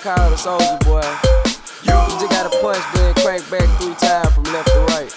call the Soulja Boy. You just gotta punch, then crank back 3 times from left to right.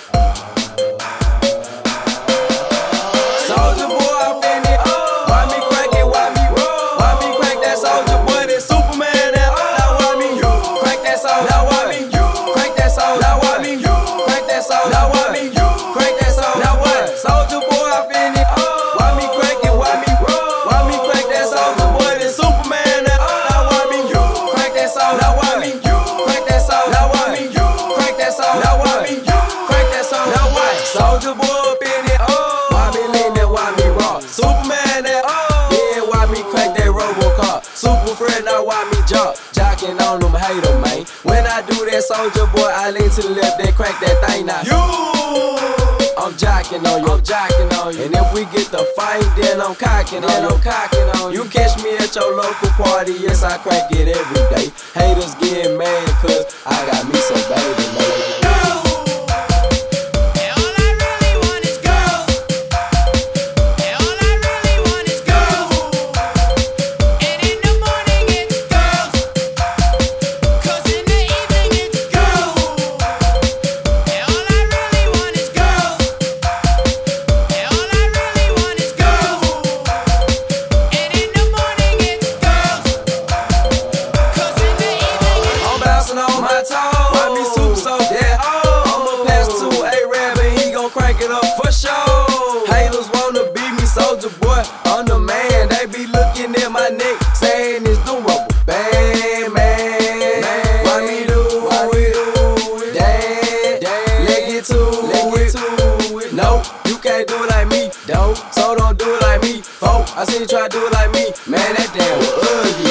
Soulja Boy, I finna why me crank it, why me roll? Why me crank that Soulja Boy, that Superman now? Now why me crank that Soulja? Now why me crank that Soulja? Now why me crank that Soulja? Now why me crank that Soulja? Now what? Soulja Boy, I finna why me crank it, why me roll? Why me crank that Soulja Boy, that Superman now? Now why me crank that Soulja? Now why me crank that Soulja? Now why me crank that Soulja? Now why me crank that Soulja? Now what? Soulja Boy up in it, why me lean that, why me rock? Superman that, yeah, why me crank that Robocop? Super friend, now why me jock? Jocking on them hater, man. When I do that Soulja Boy, I lean to the left, then crank that thing now. I'm jocking on you, I'm jocking on you. And if we get the fight, then I'm cocking on you, I'm cocking on you. You catch me at your local party, yes, I crank it every day. Haters getting mad, cause I got me some baby, man. On my toe, why me super so dead? I'ma pass to A-Rab and he gon' crank it up for sure. Haters wanna beat me, Soulja Boy, I'm the man. They be looking at my neck, saying it's the rubber band, man. Why me do it? Dad, let get to it. No, you can't do it like me, though. So don't do it like me, folk. I seen you try to do it like me, man. That damn was ugly.